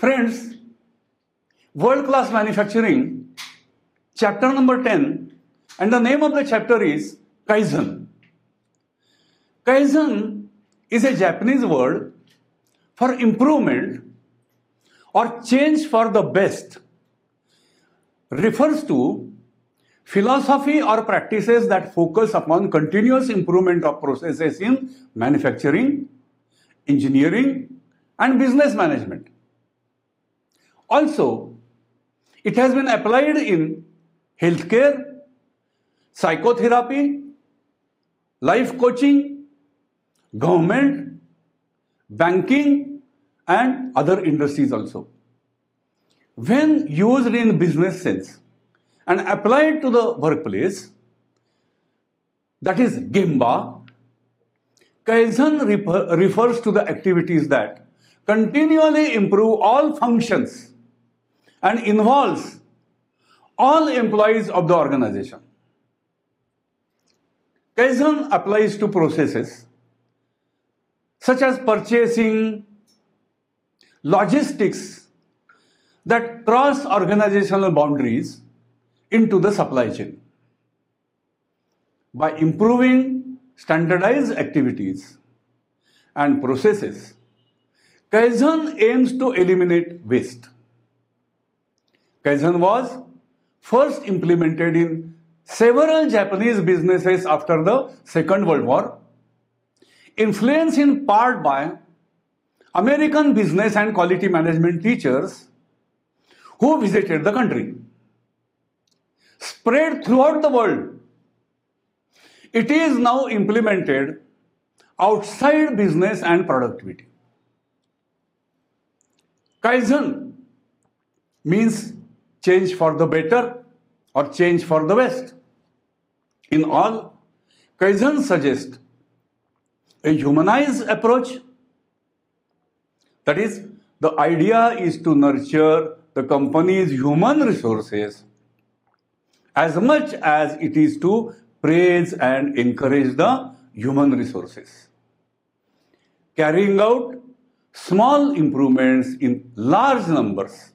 Friends, world-class manufacturing, chapter number 10, and the name of the chapter is Kaizen. Kaizen is a Japanese word for improvement or change for the best. Refers to philosophy or practices that focus upon continuous improvement of processes in manufacturing, engineering, and business management. Also, it has been applied in healthcare, psychotherapy, life coaching, government, banking, and other industries also. When used in business sense and applied to the workplace, that is Gemba, Kaizen refers to the activities that continually improve all functions and involves all employees of the organization. Kaizen applies to processes such as purchasing, logistics that cross organizational boundaries into the supply chain. By improving standardized activities and processes, Kaizen aims to eliminate waste. Kaizen was first implemented in several Japanese businesses after the Second World War, influenced in part by American business and quality management teachers who visited the country. Spread throughout the world, it is now implemented outside business and productivity. Kaizen means change for the better or change for the best. In all, Kaizen suggests a humanized approach. That is, the idea is to nurture the company's human resources as much as it is to praise and encourage the human resources. Carrying out small improvements in large numbers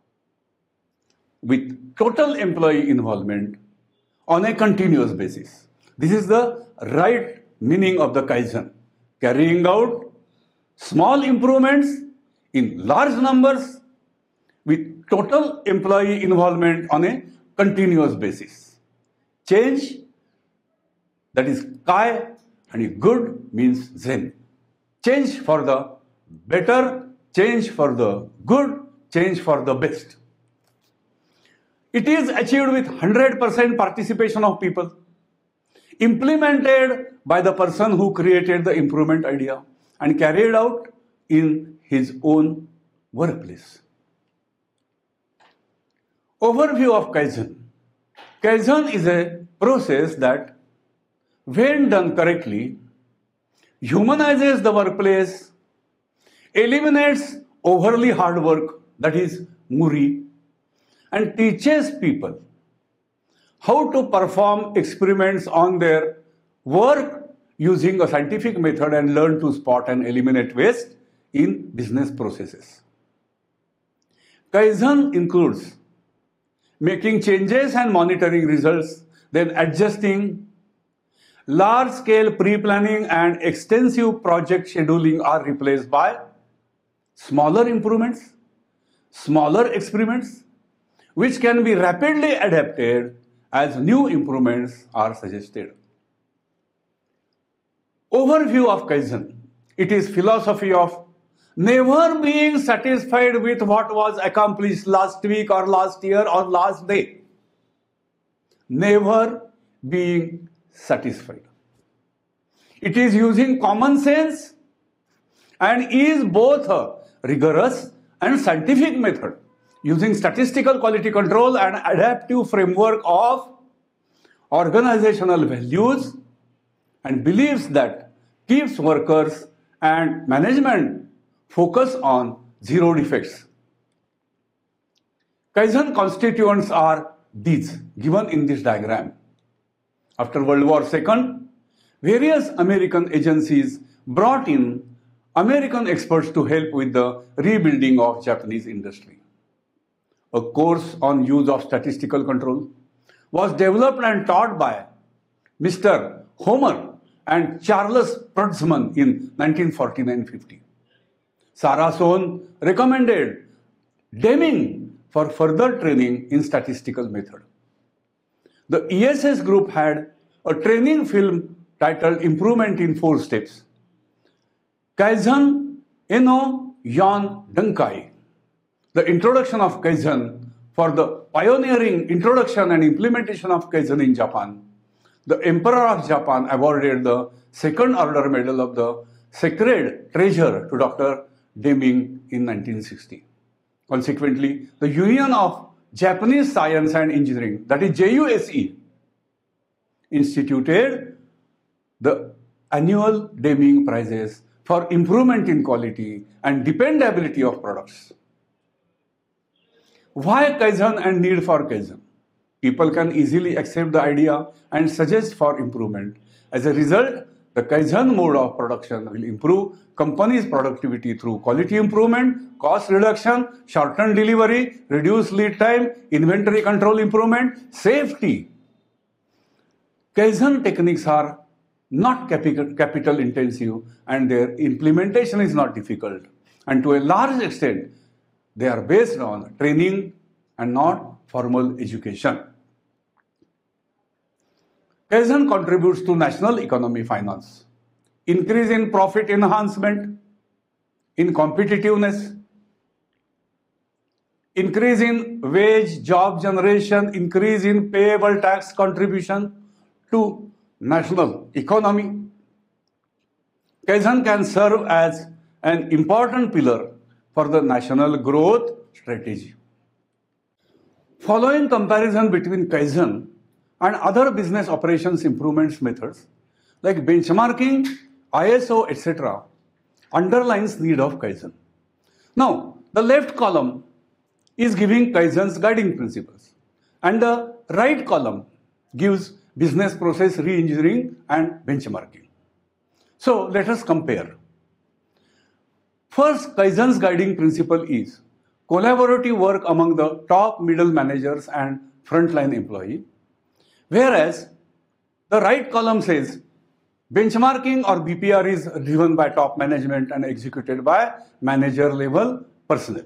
with total employee involvement on a continuous basis. This is the right meaning of the Kaizen. Carrying out small improvements in large numbers with total employee involvement on a continuous basis. Change, that is Kai, and good means Zen. Change for the better, change for the good, change for the best. It is achieved with 100% participation of people, implemented by the person who created the improvement idea and carried out in his own workplace. Overview of Kaizen. Kaizen is a process that, when done correctly, humanizes the workplace, eliminates overly hard work, that is Muri, and teaches people how to perform experiments on their work using a scientific method and learn to spot and eliminate waste in business processes. Kaizen includes making changes and monitoring results, then adjusting. Large-scale pre-planning and extensive project scheduling are replaced by smaller improvements, smaller experiments, which can be rapidly adapted as new improvements are suggested. Overview of Kaizen. It is philosophy of never being satisfied with what was accomplished last week or last year or last day. Never being satisfied. It is using common sense and is both a rigorous and scientific method, using statistical quality control and adaptive framework of organizational values and beliefs that keeps workers and management focus on zero defects. Kaizen constituents are these, given in this diagram. After World War II, various American agencies brought in American experts to help with the rebuilding of Japanese industry. A course on use of statistical control was developed and taught by Mr. Homer and Charles Prudsman in 1949-50. Sarah Sohn recommended Deming for further training in statistical method. The ESS group had a training film titled Improvement in 4 Steps. Kaizen Eno Yon Dunkai, the introduction of Kaizen for the pioneering introduction and implementation of Kaizen in Japan. The Emperor of Japan awarded the Second Order Medal of the Sacred Treasure to Dr. Deming in 1960. Consequently, the Union of Japanese Science and Engineering, that is JUSE, instituted the annual Deming Prizes for improvement in quality and dependability of products. Why Kaizen and need for Kaizen? People can easily accept the idea and suggest for improvement. As a result, the Kaizen mode of production will improve company's productivity through quality improvement, cost reduction, shortened delivery, reduced lead time, inventory control improvement, safety. Kaizen techniques are not capital intensive and their implementation is not difficult. And to a large extent, they are based on training and not formal education. Kaizen contributes to national economy finance, increase in profit enhancement, in competitiveness, increase in wage, job generation, increase in payable tax contribution to national economy. Kaizen can serve as an important pillar for the national growth strategy. Following comparison between Kaizen and other business operations improvements methods like benchmarking, ISO, etc. underlines need of Kaizen. Now, the left column is giving Kaizen's guiding principles and the right column gives business process re-engineering and benchmarking. So, let us compare. First, Kaizen's guiding principle is collaborative work among the top middle managers and frontline employee, whereas the right column says benchmarking or BPR is driven by top management and executed by manager level personnel.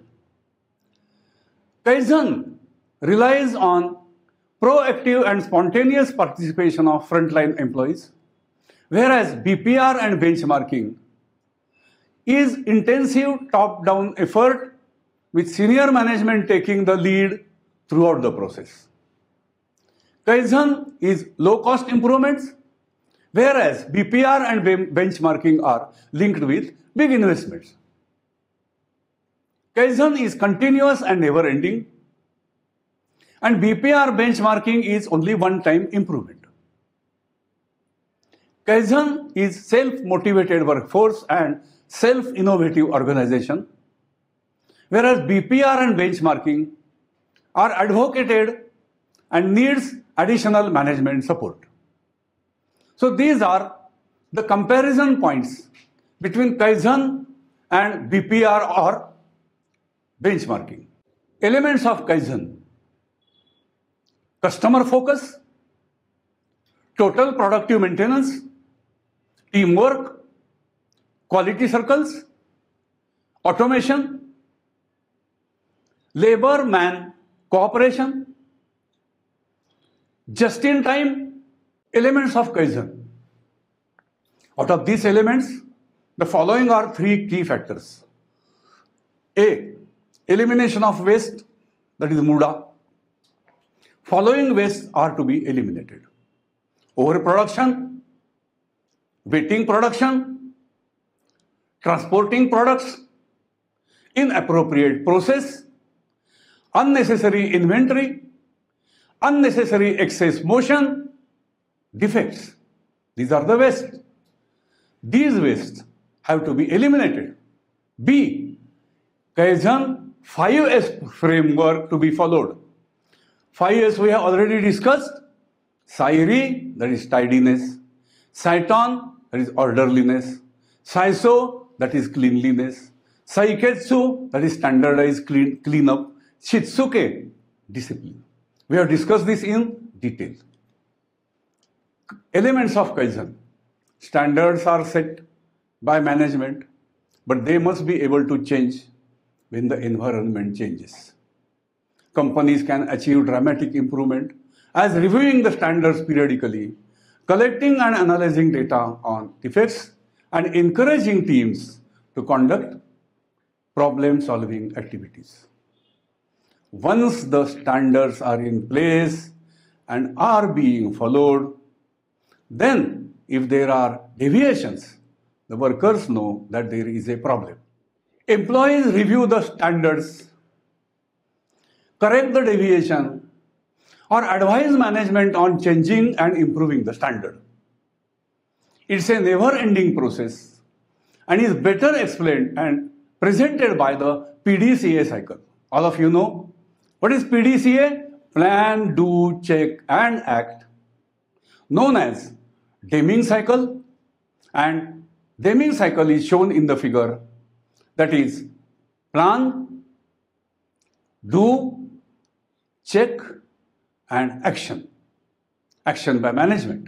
Kaizen relies on proactive and spontaneous participation of frontline employees, whereas BPR and benchmarking is intensive top-down effort with senior management taking the lead throughout the process. Kaizen is low-cost improvements, whereas BPR and benchmarking are linked with big investments. Kaizen is continuous and never-ending, and BPR benchmarking is only one-time improvement. Kaizen is self-motivated workforce and self-innovative organization, whereas BPR and benchmarking are advocated and needs additional management support. So these are the comparison points between Kaizen and BPR or benchmarking. Elements of Kaizen: customer focus, total productive maintenance, teamwork, quality circles, automation, labor-man cooperation, just-in-time. Elements of Kaizen. Out of these elements, the following are 3 key factors. A. Elimination of waste, that is Muda. Following wastes are to be eliminated: overproduction, waiting production, transporting products, inappropriate process, unnecessary inventory, unnecessary excess motion, defects. These are the wastes. These wastes have to be eliminated. B. Kaizen 5S framework to be followed. 5S we have already discussed. Sairi, that is tidiness. Saiton, that is orderliness. Saiso, that is cleanliness. Saiketsu, that is standardized cleanup. Shitsuke, discipline. We have discussed this in detail. Elements of Kaizen. Standards are set by management, but they must be able to change when the environment changes. Companies can achieve dramatic improvement as reviewing the standards periodically, collecting and analyzing data on defects, and encouraging teams to conduct problem-solving activities. Once the standards are in place and are being followed, then if there are deviations, the workers know that there is a problem. Employees review the standards, correct the deviation, or advise management on changing and improving the standard. It's a never-ending process and is better explained and presented by the PDCA cycle. All of you know what is PDCA? Plan, do, check, and act, known as Deming cycle, and Deming cycle is shown in the figure, that is plan, do, check, and action. Action by management.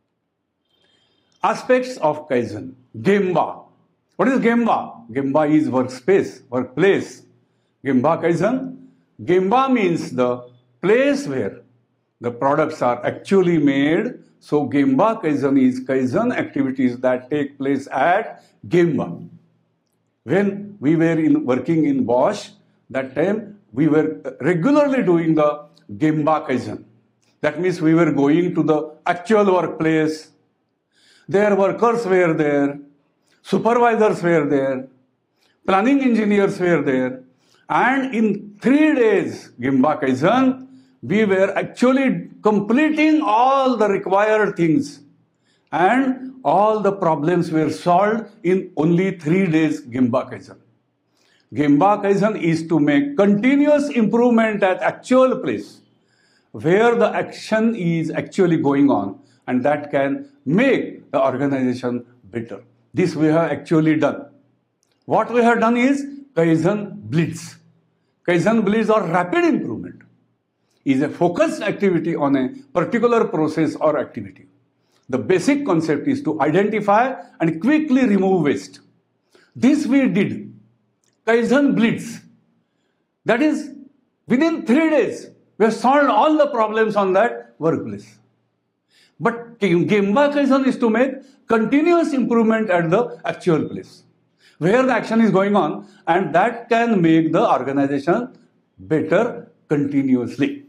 Aspects of Kaizen. Gemba. What is Gemba? Gemba is workspace, workplace. Gemba Kaizen. Gemba means the place where the products are actually made. So Gemba Kaizen is Kaizen activities that take place at Gemba. When we were working in Bosch, that time we were regularly doing the Gemba Kaizen. That means we were going to the actual workplace. Their workers were there, supervisors were there, planning engineers were there, and in 3 days Gemba Kaizen, we were actually completing all the required things, and all the problems were solved in only 3 days Gemba Kaizen. Gemba Kaizen is to make continuous improvement at actual place where the action is actually going on, and that can make the organization better. This we have actually done. What we have done is Kaizen Blitz. Kaizen Blitz, or rapid improvement, is a focused activity on a particular process or activity. The basic concept is to identify and quickly remove waste. This we did. Kaizen Blitz. That is, within 3 days, we have solved all the problems on that workplace. But Gemba Kaizen is to make continuous improvement at the actual place, where the action is going on, and that can make the organization better continuously.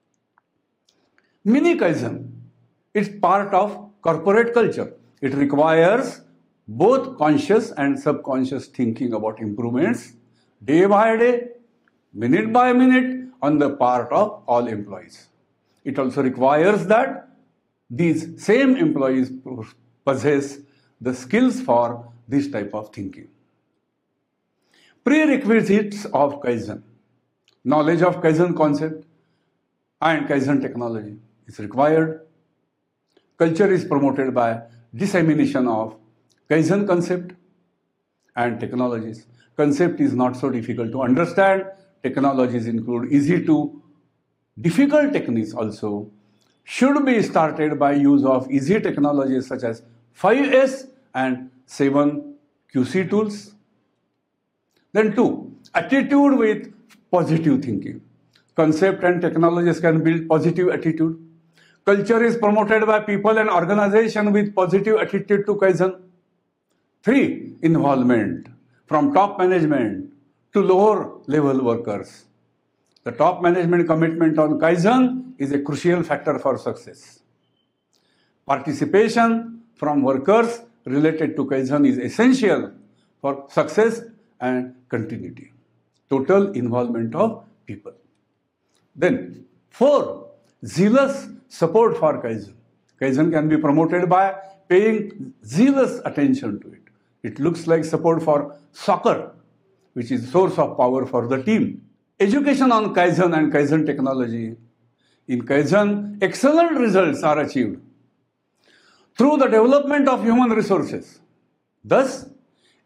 Mini Kaizen is part of corporate culture. It requires both conscious and subconscious thinking about improvements day by day, minute by minute on the part of all employees. It also requires that these same employees possess the skills for this type of thinking. Prerequisites of Kaizen. Knowledge of Kaizen concept and Kaizen technology is required. Culture is promoted by dissemination of Kaizen concept and technologies. Concept is not so difficult to understand. Technologies include easy to difficult techniques also. Should be started by use of easy technologies such as 5S and 7 QC tools. Then 2, attitude with positive thinking. Concept and technologies can build positive attitude. Culture is promoted by people and organization with positive attitude to Kaizen. 3, involvement from top management to lower level workers. The top management commitment on Kaizen is a crucial factor for success. Participation from workers related to Kaizen is essential for success and continuity. Total involvement of people. Then 4, zealous support for Kaizen. Kaizen can be promoted by paying zealous attention to it. It looks like support for soccer, which is source of power for the team. Education on Kaizen and Kaizen technology. In Kaizen, excellent results are achieved through the development of human resources. Thus,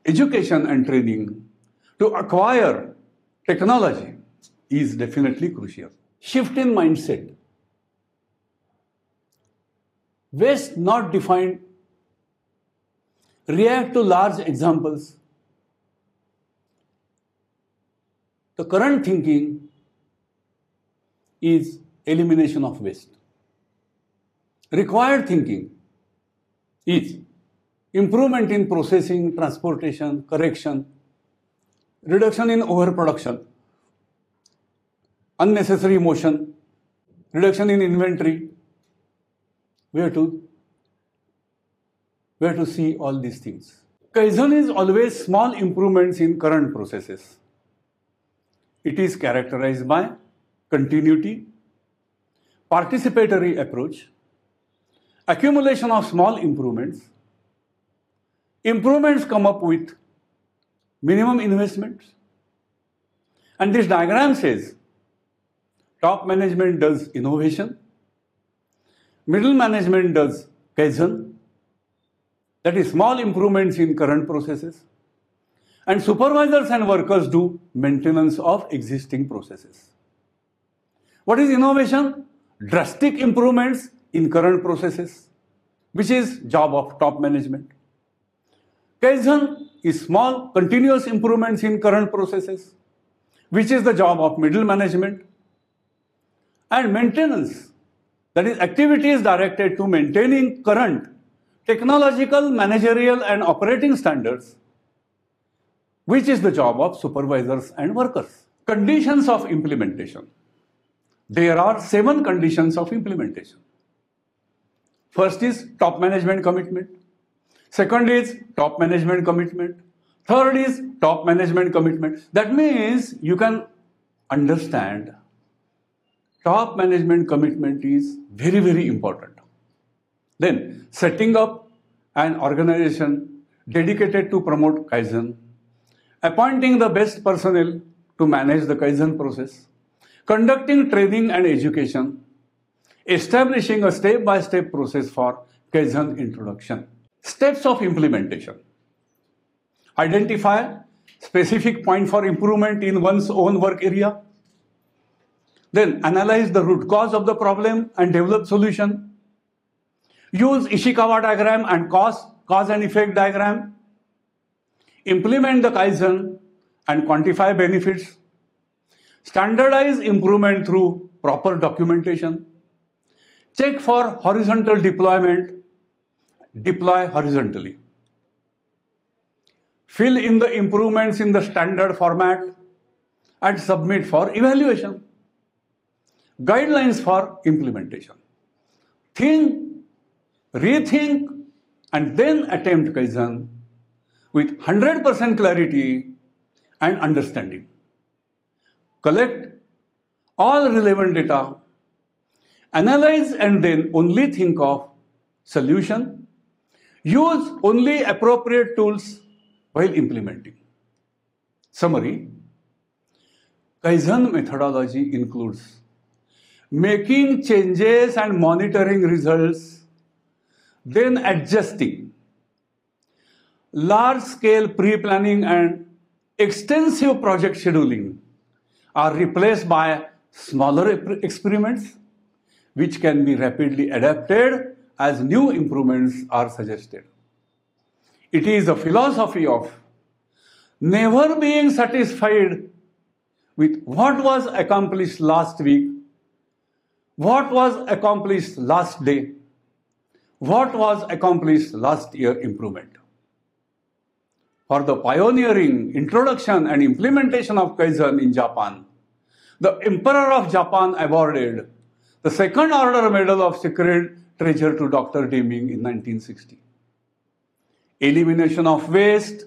education and training to acquire technology is definitely crucial. Shift in mindset. Waste not defined. React to large examples. The current thinking is elimination of waste. Required thinking is improvement in processing, transportation, correction, reduction in overproduction, unnecessary motion, reduction in inventory. Where to see all these things. Kaizen is always small improvements in current processes. It is characterized by continuity, participatory approach, accumulation of small improvements. Improvements come up with minimum investments. And this diagram says top management does innovation, middle management does Kaizen, that is small improvements in current processes, and supervisors and workers do maintenance of existing processes. What is innovation? Drastic improvements in current processes, which is job of top management. Kaizen is small continuous improvements in current processes, which is the job of middle management. And maintenance, that is activities directed to maintaining current technological, managerial and operating standards, which is the job of supervisors and workers. Conditions of implementation. There are 7 conditions of implementation. First is top management commitment. Second is top management commitment. Third is top management commitment. That means you can understand top management commitment is very, very important. Then setting up an organization dedicated to promote Kaizen, appointing the best personnel to manage the Kaizen process, conducting training and education, establishing a step-by-step process for Kaizen introduction. Steps of implementation. Identify specific point for improvement in one's own work area. Then analyze the root cause of the problem and develop solution. Use Ishikawa diagram and cause and effect diagram. Implement the Kaizen and quantify benefits. Standardize improvement through proper documentation. Check for horizontal deployment. Deploy horizontally. Fill in the improvements in the standard format and submit for evaluation. Guidelines for implementation. Think, rethink, and then attempt Kaizen with 100% clarity and understanding. Collect all relevant data, analyze and then only think of solution. Use only appropriate tools while implementing. Summary. Kaizen methodology includes making changes and monitoring results, then adjusting. Large-scale pre-planning and extensive project scheduling are replaced by smaller experiments, which can be rapidly adapted as new improvements are suggested. It is a philosophy of never being satisfied with what was accomplished last week, what was accomplished last day, what was accomplished last year improvement. For the pioneering introduction and implementation of Kaizen in Japan, the Emperor of Japan awarded the Second Order Medal of Sacred Treasure to Dr. Deming in 1960. Elimination of waste,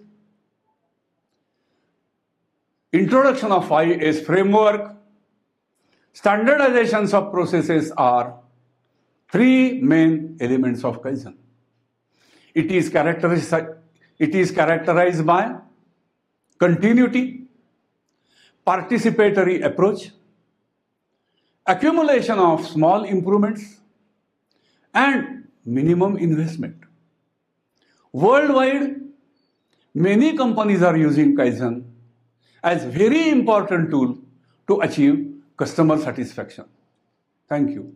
introduction of 5S framework, standardizations of processes are 3 main elements of Kaizen. It is characterized by continuity, participatory approach, accumulation of small improvements, and minimum investment. Worldwide, many companies are using Kaizen as very important tool to achieve customer satisfaction. Thank you.